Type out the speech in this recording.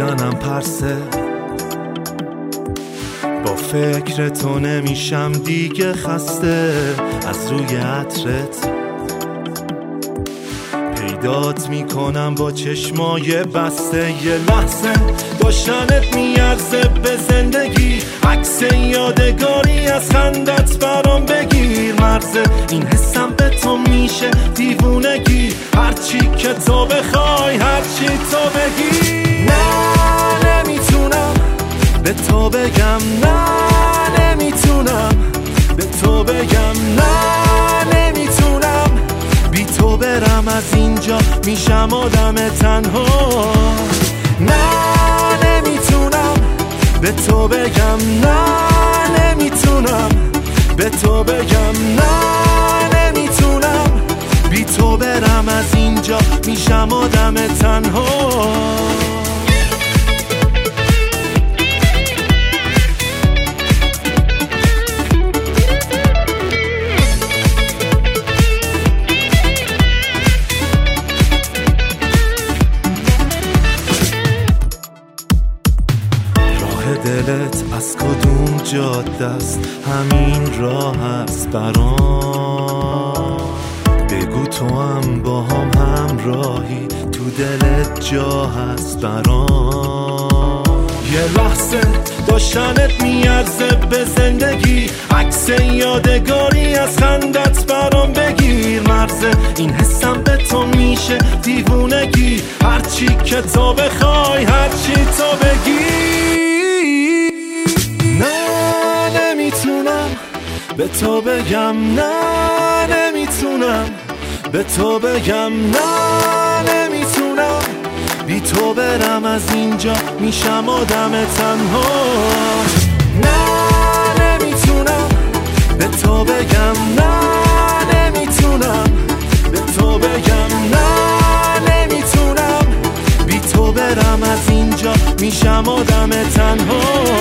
میزنم پرسه، با فکر تو نمیشم دیگه خسته. از روی عطرت پیدات میکنم با چشمای بسته. یه لحظه داشتنت میارزه به زندگی، عکس یادگاری از خندت برام بگیر. مرزه این حسم به تو میشه دیوونگی، هرچی که تو بخوای هرچی تو بگی. نه نمیتونم به تو بگم، نه نمیتونم به تو بگم، نه نمیتونم بی تو برم از اینجا، میشم آدم تنها. نه نمیتونم به تو بگم، نه نمیتونم به تو بگم، نه نمیتونم بی تو برم از اینجا، میشم آدم تنها. دلت از کدوم جاده است، همین راه است برام. بگو تو هم با هم همراهی، تو دلت جا هست برام. یه لحظه داشتنت میارزه به زندگی، عکس یادگاری از خندت برام بگیر. مرزه این حسم به تو میشه دیوونگی، هرچی که تو بخوای هرچی تو بگی. نه نمیتونم به تو بگم، نه نمیتونم به تو بگم، نه نمیتونم بی تو برم از اینجا، میشم آدم تنها. نه نمیتونم به تو بگم، نه نمیتونم به تو بگم، نه نمیتونم بی تو برم از اینجا، میشم آدم تنها.